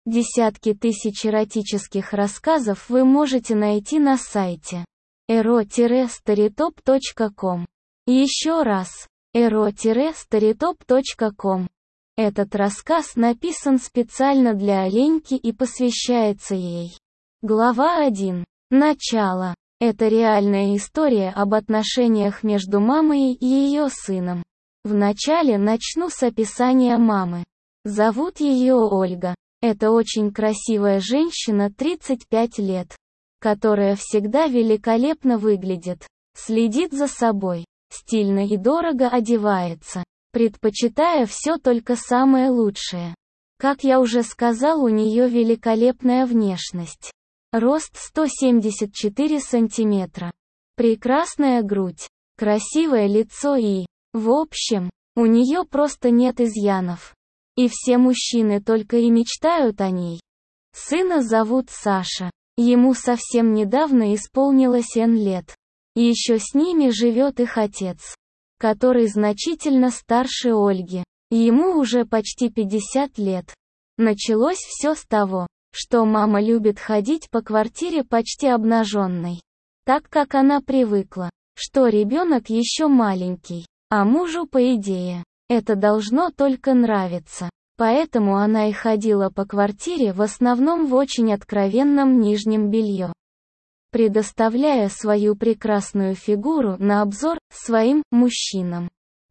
Десятки тысяч эротических рассказов вы можете найти на сайте ero-storytop.com. Еще раз, ero-storytop.com. Этот рассказ написан специально для Оленьки и посвящается ей. Глава 1. Начало. Это реальная история об отношениях между мамой и ее сыном. Вначале начну с описания мамы. Зовут ее Ольга. Это очень красивая женщина 35 лет, которая всегда великолепно выглядит, следит за собой, стильно и дорого одевается, предпочитая все только самое лучшее. Как я уже сказал, у нее великолепная внешность. Рост 174 сантиметра. Прекрасная грудь, красивое лицо и, в общем, у нее просто нет изъянов. И все мужчины только и мечтают о ней. Сына зовут Саша. Ему совсем недавно исполнилось N лет. И еще с ними живет их отец, который значительно старше Ольги. Ему уже почти 50 лет. Началось все с того, что мама любит ходить по квартире почти обнаженной, так как она привыкла, что ребенок еще маленький, а мужу, по идее, это должно только нравиться. Поэтому она и ходила по квартире в основном в очень откровенном нижнем белье, предоставляя свою прекрасную фигуру на обзор своим мужчинам.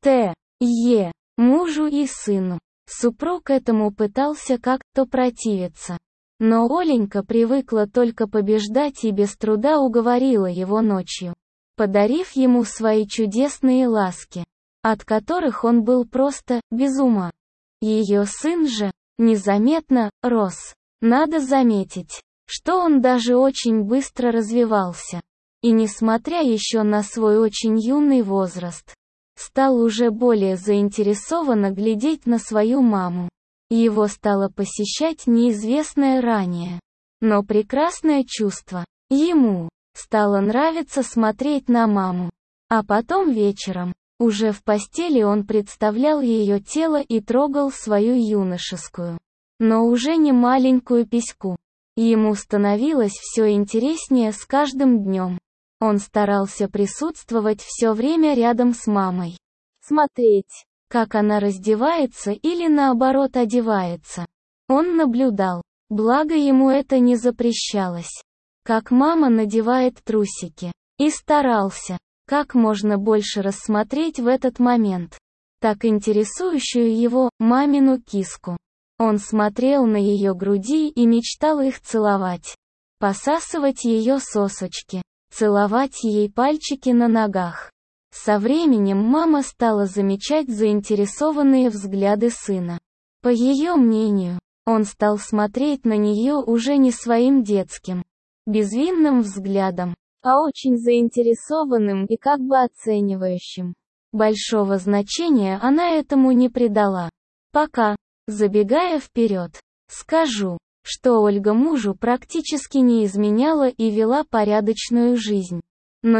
Мужу и сыну. Супруг этому пытался как-то противиться. Но Оленька привыкла только побеждать и без труда уговорила его ночью, подарив ему свои чудесные ласки, от которых он был просто без ума. Ее сын же, незаметно, рос. Надо заметить, что он даже очень быстро развивался. И несмотря еще на свой очень юный возраст, стал уже более заинтересованно глядеть на свою маму. Его стало посещать неизвестное ранее, но прекрасное чувство. Ему стало нравиться смотреть на маму. А потом вечером, уже в постели, он представлял ее тело и трогал свою юношескую, но уже не маленькую письку. Ему становилось все интереснее с каждым днем. Он старался присутствовать все время рядом с мамой. Смотреть, как она раздевается или наоборот одевается. Он наблюдал, благо ему это не запрещалось, как мама надевает трусики, и старался как можно больше рассмотреть в этот момент так интересующую его мамину киску. Он смотрел на ее груди и мечтал их целовать, посасывать ее сосочки, целовать ей пальчики на ногах. Со временем мама стала замечать заинтересованные взгляды сына. По ее мнению, он стал смотреть на нее уже не своим детским, безвинным взглядом, а очень заинтересованным и как бы оценивающим. Большого значения она этому не придала. Пока, забегая вперед, скажу, что Ольга мужу практически не изменяла и вела порядочную жизнь. Но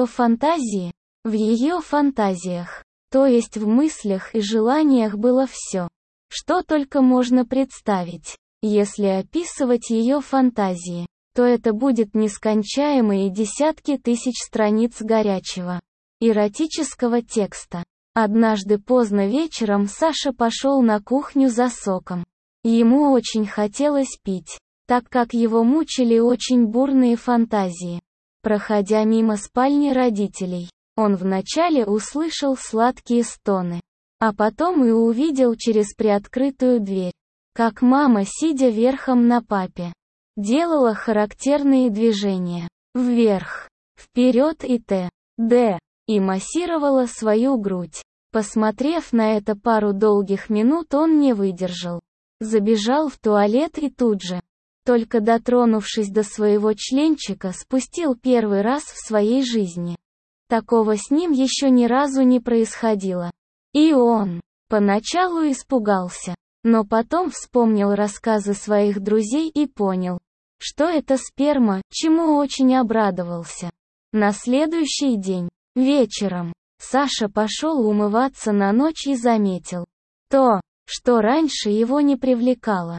в ее фантазиях, то есть в мыслях и желаниях, было все, что только можно представить. Если описывать ее фантазии, то это будет нескончаемые десятки тысяч страниц горячего, эротического текста. Однажды поздно вечером Саша пошел на кухню за соком. Ему очень хотелось пить, так как его мучили очень бурные фантазии. Проходя мимо спальни родителей, он вначале услышал сладкие стоны, а потом и увидел через приоткрытую дверь, как мама, сидя верхом на папе, делала характерные движения вверх, вперед и т.д. и массировала свою грудь. Посмотрев на это пару долгих минут, он не выдержал. Забежал в туалет и тут же, только дотронувшись до своего членчика, спустил первый раз в своей жизни. Такого с ним еще ни разу не происходило. И он поначалу испугался, но потом вспомнил рассказы своих друзей и понял, что это сперма, чему очень обрадовался. На следующий день, вечером, Саша пошел умываться на ночь и заметил то, что раньше его не привлекало.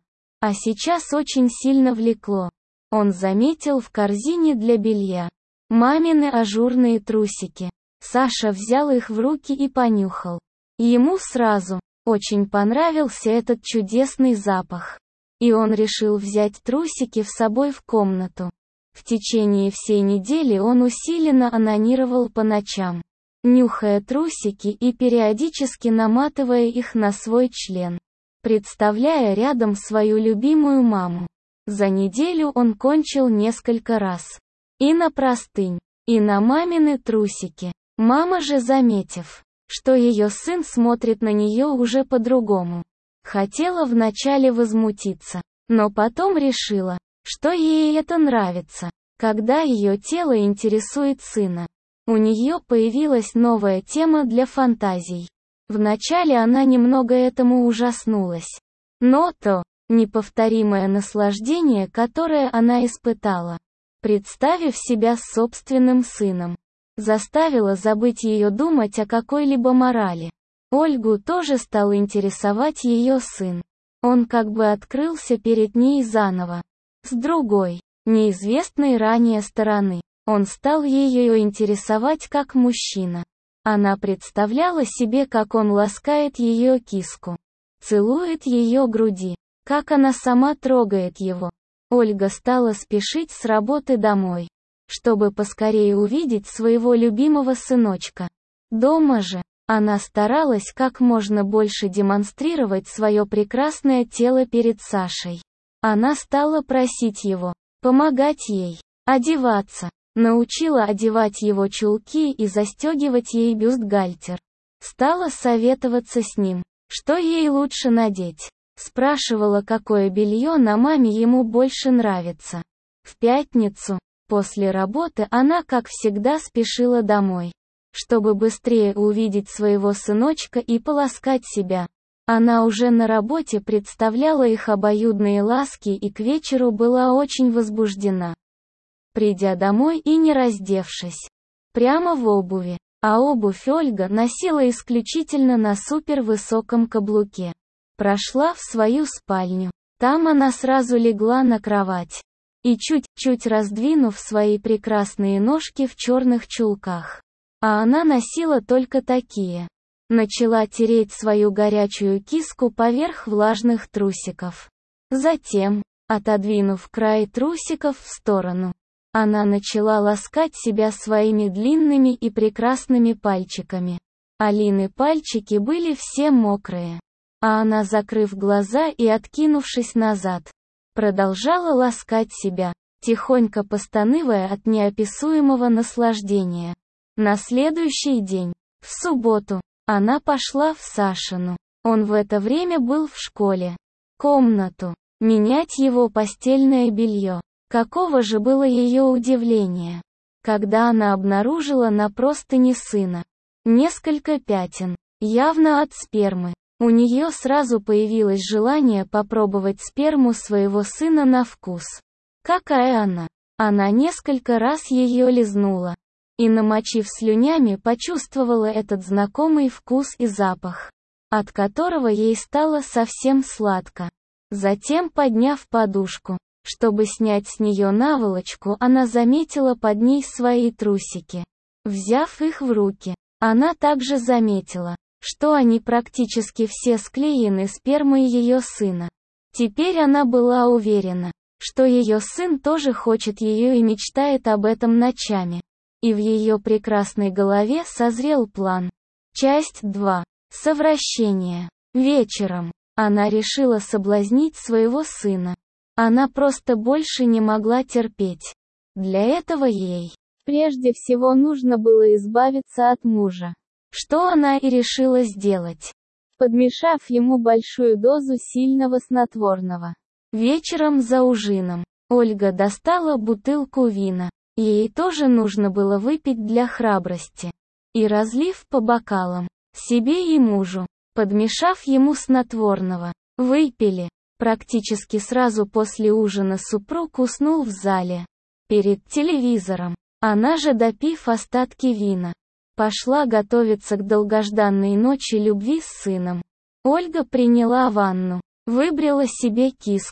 А сейчас очень сильно влекло. Он заметил в корзине для белья мамины ажурные трусики. Саша взял их в руки и понюхал. Ему сразу очень понравился этот чудесный запах. И он решил взять трусики с собой в комнату. В течение всей недели он усиленно онанировал по ночам, нюхая трусики и периодически наматывая их на свой член, представляя рядом свою любимую маму. За неделю он кончил несколько раз. И на простынь, и на мамины трусики. Мама же, заметив, что ее сын смотрит на нее уже по-другому, хотела вначале возмутиться, но потом решила, что ей это нравится, когда ее тело интересует сына. У нее появилась новая тема для фантазий. Вначале она немного этому ужаснулась. Но то неповторимое наслаждение, которое она испытала, представив себя собственным сыном, заставило забыть ее думать о какой-либо морали. Ольгу тоже стал интересовать ее сын. Он как бы открылся перед ней заново. С другой, неизвестной ранее стороны, он стал ее интересовать как мужчина. Она представляла себе, как он ласкает ее киску, целует ее груди, как она сама трогает его. Ольга стала спешить с работы домой, чтобы поскорее увидеть своего любимого сыночка. Дома же, она старалась как можно больше демонстрировать свое прекрасное тело перед Сашей. Она стала просить его помогать ей одеваться, научила одевать его чулки и застегивать ей бюстгальтер. Стала советоваться с ним, что ей лучше надеть. Спрашивала, какое белье на маме ему больше нравится. В пятницу, после работы, она, как всегда, спешила домой, чтобы быстрее увидеть своего сыночка и поласкать себя. Она уже на работе представляла их обоюдные ласки и к вечеру была очень возбуждена. Придя домой и не раздевшись, прямо в обуви, а обувь Ольга носила исключительно на супервысоком каблуке, прошла в свою спальню. Там она сразу легла на кровать и чуть-чуть раздвинув свои прекрасные ножки в черных чулках, а она носила только такие, начала тереть свою горячую киску поверх влажных трусиков. Затем, отодвинув край трусиков в сторону, она начала ласкать себя своими длинными и прекрасными пальчиками. Алины пальчики были все мокрые, а она, закрыв глаза и откинувшись назад, продолжала ласкать себя, тихонько постанывая от неописуемого наслаждения. На следующий день, в субботу, она пошла в Сашину, он в это время был в школе, комнату, менять его постельное белье. Каково же было ее удивление, когда она обнаружила на простыне сына несколько пятен, явно от спермы. У нее сразу появилось желание попробовать сперму своего сына на вкус. Какая она! Она несколько раз ее лизнула и, намочив слюнями, почувствовала этот знакомый вкус и запах, от которого ей стало совсем сладко. Затем, подняв подушку, чтобы снять с нее наволочку, она заметила под ней свои трусики. Взяв их в руки, она также заметила, что они практически все склеены спермой ее сына. Теперь она была уверена, что ее сын тоже хочет ее и мечтает об этом ночами. И в ее прекрасной голове созрел план. Часть 2. Совращение. Вечером она решила соблазнить своего сына. Она просто больше не могла терпеть. Для этого ей прежде всего нужно было избавиться от мужа. Что она и решила сделать, подмешав ему большую дозу сильного снотворного. Вечером за ужином Ольга достала бутылку вина. Ей тоже нужно было выпить для храбрости. И, разлив по бокалам, себе и мужу, подмешав ему снотворного, выпили. Практически сразу после ужина супруг уснул в зале, перед телевизором. Она же, допив остатки вина, пошла готовиться к долгожданной ночи любви с сыном. Ольга приняла ванну, выбрила себе киску,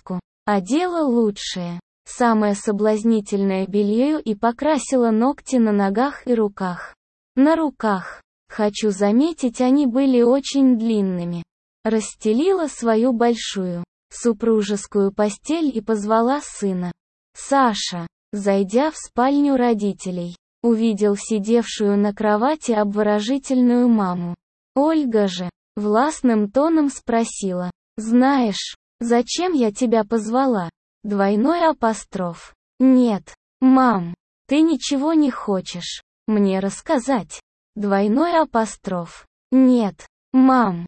Одела лучшее, самое соблазнительное белье и покрасила ногти на ногах и руках. На руках, хочу заметить, они были очень длинными. Расстелила свою большую супружескую постель и позвала сына. Саша, зайдя в спальню родителей, увидел сидевшую на кровати обворожительную маму. Ольга же, властным тоном спросила: «Знаешь, зачем я тебя позвала?» Двойной апостроф. «Нет, мам, ты ничего не хочешь мне рассказать?» Двойной апостроф. «Нет, мам,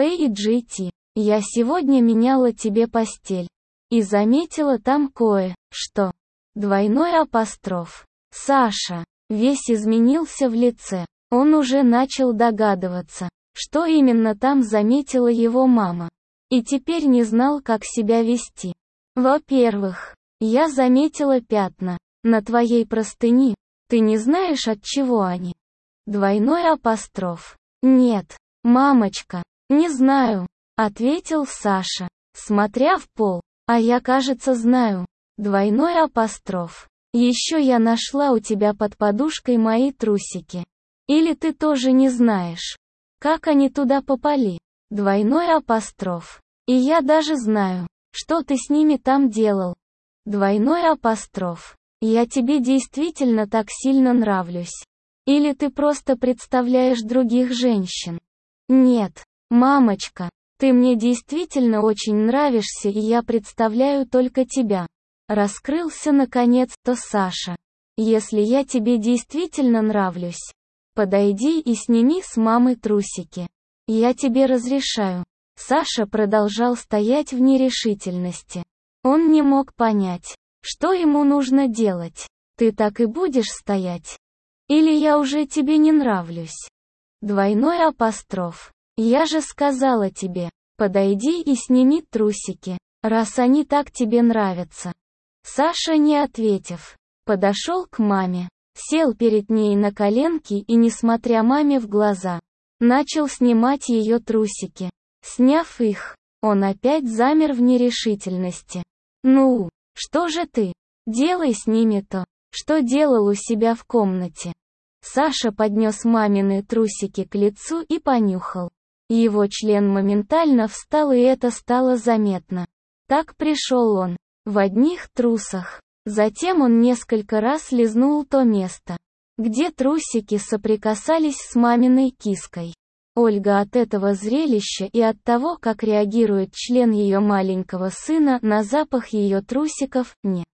PGT, я сегодня меняла тебе постель и заметила там кое-что». Двойной апостроф. Саша весь изменился в лице. Он уже начал догадываться, что именно там заметила его мама. И теперь не знал, как себя вести. «Во-первых, я заметила пятна на твоей простыни. Ты не знаешь, от чего они?» Двойной апостроф. «Нет, мамочка, не знаю», — ответил Саша, смотря в пол. «А я, кажется, знаю». Двойной апостроф. «Еще я нашла у тебя под подушкой мои трусики. Или ты тоже не знаешь, как они туда попали?» Двойной апостроф. «И я даже знаю, что ты с ними там делал». Двойной апостроф. «Я тебе действительно так сильно нравлюсь. Или ты просто представляешь других женщин?» «Нет, мамочка, ты мне действительно очень нравишься, и я представляю только тебя». Раскрылся наконец-то Саша. «Если я тебе действительно нравлюсь, подойди и сними с мамы трусики. Я тебе разрешаю». Саша продолжал стоять в нерешительности. Он не мог понять, что ему нужно делать. «Ты так и будешь стоять? Или я уже тебе не нравлюсь?» Двойной апостроф. «Я же сказала тебе, подойди и сними трусики, раз они так тебе нравятся». Саша, не ответив, подошел к маме, сел перед ней на коленки и, не смотря маме в глаза, начал снимать ее трусики. Сняв их, он опять замер в нерешительности. «Ну, что же ты? Делай с ними то, что делал у себя в комнате». Саша поднес мамины трусики к лицу и понюхал. Его член моментально встал, и это стало заметно. Так пришел он в одних трусах. Затем он несколько раз лизнул то место, где трусики соприкасались с маминой киской. Ольга от этого зрелища и от того, как реагирует член ее маленького сына на запах ее трусиков, не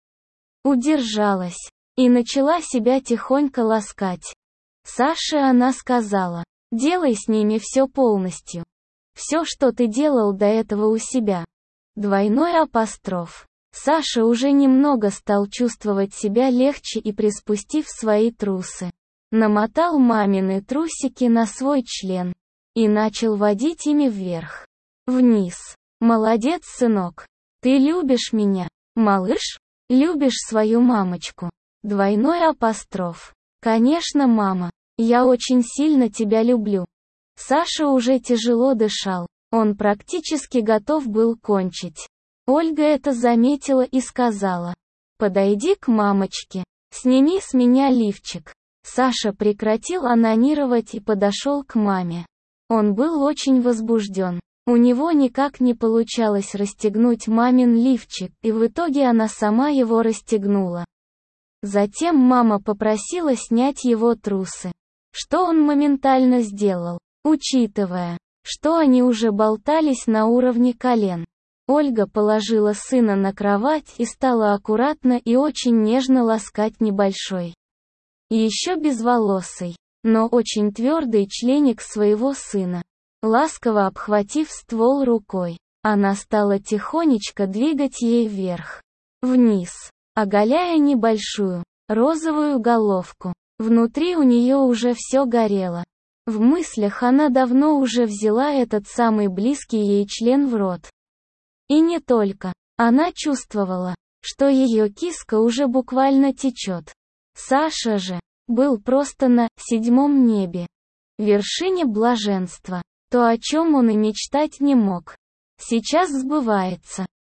удержалась и начала себя тихонько ласкать. Саше она сказала: «Делай с ними все полностью. Все, что ты делал до этого у себя». Двойной апостроф. Саша уже немного стал чувствовать себя легче и, приспустив свои трусы, намотал мамины трусики на свой член и начал водить ими вверх, вниз. «Молодец, сынок. Ты любишь меня, малыш? Любишь свою мамочку?» Двойной апостроф. «Конечно, мама. Я очень сильно тебя люблю». Саша уже тяжело дышал. Он практически готов был кончить. Ольга это заметила и сказала: «Подойди к мамочке, сними с меня лифчик». Саша прекратил онанировать и подошел к маме. Он был очень возбужден. У него никак не получалось расстегнуть мамин лифчик, и в итоге она сама его расстегнула. Затем мама попросила снять его трусы, что он моментально сделал, учитывая, что они уже болтались на уровне колен. Ольга положила сына на кровать и стала аккуратно и очень нежно ласкать небольшой, еще безволосый, но очень твердый членик своего сына. Ласково обхватив ствол рукой, она стала тихонечко двигать ей вверх, вниз, оголяя небольшую, розовую головку. Внутри у нее уже все горело. В мыслях она давно уже взяла этот самый близкий ей член в рот. И не только. Она чувствовала, что ее киска уже буквально течет. Саша же был просто на седьмом небе, вершине блаженства. То, о чем он и мечтать не мог, сейчас сбывается.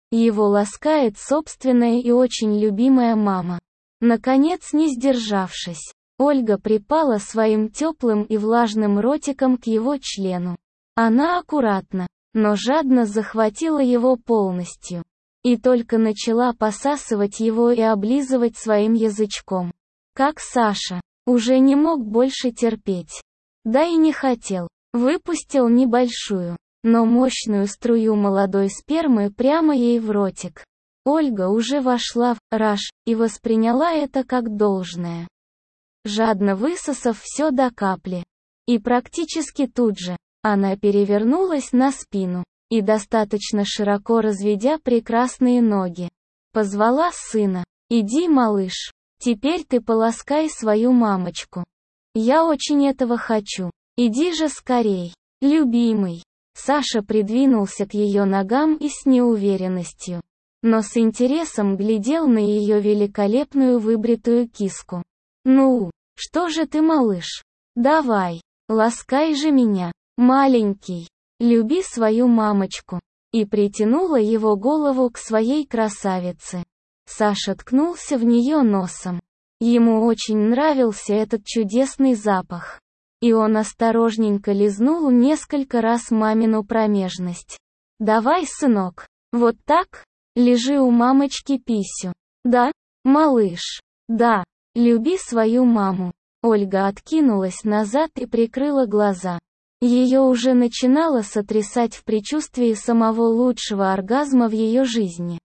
Его ласкает собственная и очень любимая мама. Наконец, не сдержавшись, Ольга припала своим теплым и влажным ротиком к его члену. Она аккуратно, но жадно захватила его полностью. И только начала посасывать его и облизывать своим язычком. Как Саша уже не мог больше терпеть. Да и не хотел. Выпустил небольшую, но мощную струю молодой спермы прямо ей в ротик. Ольга уже вошла в раж и восприняла это как должное, жадно высосав все до капли. И практически тут же она перевернулась на спину и, достаточно широко разведя прекрасные ноги, позвала сына: «Иди, малыш, теперь ты поласкай свою мамочку. Я очень этого хочу. Иди же скорей, любимый». Саша придвинулся к ее ногам и с неуверенностью, но с интересом глядел на ее великолепную выбритую киску. «Ну, что же ты, малыш? Давай, ласкай же меня, маленький, люби свою мамочку». И притянула его голову к своей красавице. Саша ткнулся в нее носом. Ему очень нравился этот чудесный запах. И он осторожненько лизнул несколько раз мамину промежность. «Давай, сынок, вот так, лежи у мамочки писю. Да, малыш? Да, люби свою маму». Ольга откинулась назад и прикрыла глаза. Ее уже начинало сотрясать в предчувствии самого лучшего оргазма в ее жизни.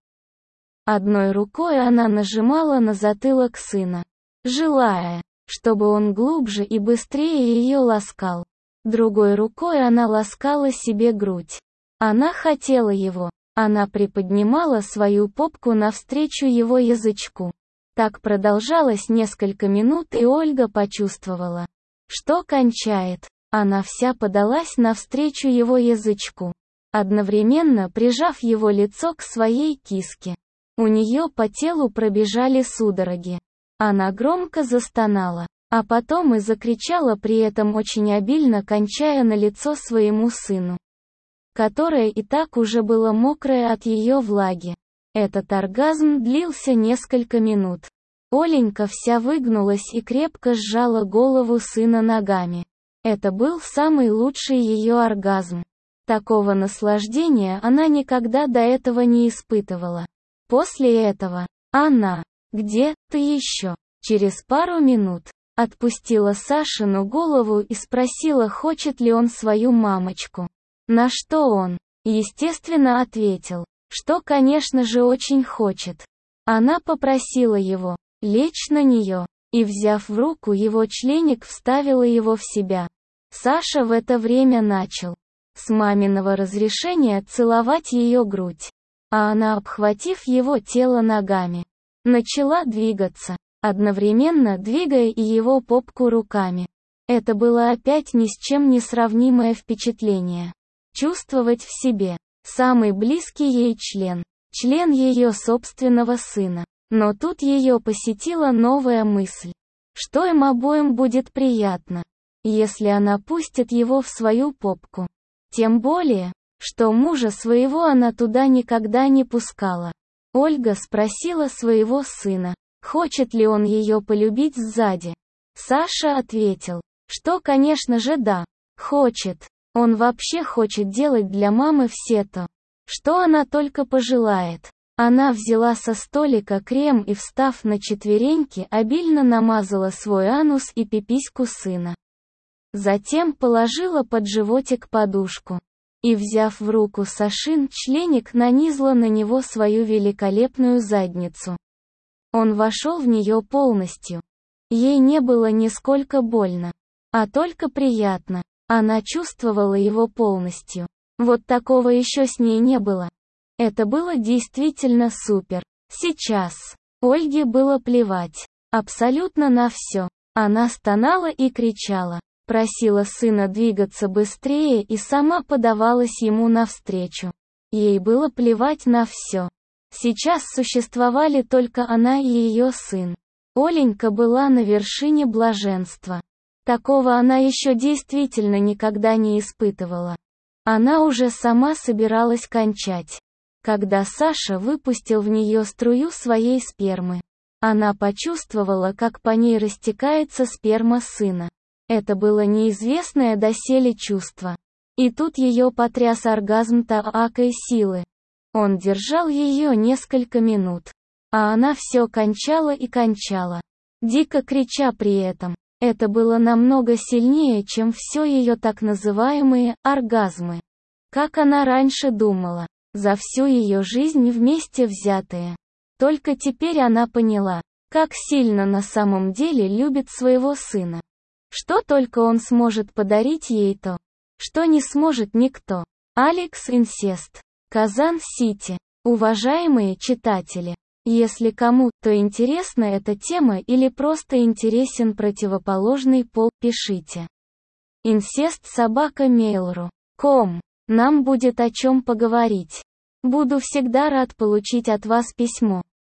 Одной рукой она нажимала на затылок сына, желая, чтобы он глубже и быстрее ее ласкал. Другой рукой она ласкала себе грудь. Она хотела его. Она приподнимала свою попку навстречу его язычку. Так продолжалось несколько минут, и Ольга почувствовала, что кончает. Она вся подалась навстречу его язычку, одновременно прижав его лицо к своей киске. У нее по телу пробежали судороги. Она громко застонала, а потом и закричала, при этом очень обильно кончая на лицо своему сыну, которое и так уже было мокрое от ее влаги. Этот оргазм длился несколько минут. Оленька вся выгнулась и крепко сжала голову сына ногами. Это был самый лучший ее оргазм. Такого наслаждения она никогда до этого не испытывала. После этого она, где ты еще, через пару минут, отпустила Сашину голову и спросила, хочет ли он свою мамочку. На что он, естественно, ответил, что, конечно же, очень хочет. Она попросила его лечь на нее, и, взяв в руку его членик, вставила его в себя. Саша в это время начал, с маминого разрешения, целовать ее грудь, а она, обхватив его тело ногами, начала двигаться, одновременно двигая и его попку руками. Это было опять ни с чем не сравнимое впечатление. Чувствовать в себе самый близкий ей член ее собственного сына. Но тут ее посетила новая мысль, что им обоим будет приятно, если она пустит его в свою попку. Тем более, что мужа своего она туда никогда не пускала. Ольга спросила своего сына, хочет ли он ее полюбить сзади. Саша ответил, что, конечно же, да, хочет. Он вообще хочет делать для мамы все то, что она только пожелает. Она взяла со столика крем и, встав на четвереньки, обильно намазала свой анус и пипиську сына. Затем положила под животик подушку. И, взяв в руку Сашин членик, нанизала на него свою великолепную задницу. Он вошел в нее полностью. Ей не было нисколько больно, а только приятно. Она чувствовала его полностью. Вот такого еще с ней не было. Это было действительно супер. Сейчас Ольге было плевать абсолютно на все. Она стонала и кричала, просила сына двигаться быстрее и сама подавалась ему навстречу. Ей было плевать на все. Сейчас существовали только она и ее сын. Оленька была на вершине блаженства. Такого она еще действительно никогда не испытывала. Она уже сама собиралась кончать. Когда Саша выпустил в нее струю своей спермы, она почувствовала, как по ней растекается сперма сына. Это было неизвестное доселе чувство. И тут ее потряс оргазм такой силы. Он держал ее несколько минут. А она все кончала и кончала, дико крича при этом. Это было намного сильнее, чем все ее так называемые оргазмы. Как она раньше думала, за всю ее жизнь вместе взятые. Только теперь она поняла, как сильно на самом деле любит своего сына. Что только он сможет подарить ей то, что не сможет никто. Алекс Инсест. Казан-Сити. Уважаемые читатели, если кому-то интересна эта тема или просто интересен противоположный пол, пишите. incest@mail.ru.com. Нам будет о чем поговорить. Буду всегда рад получить от вас письмо.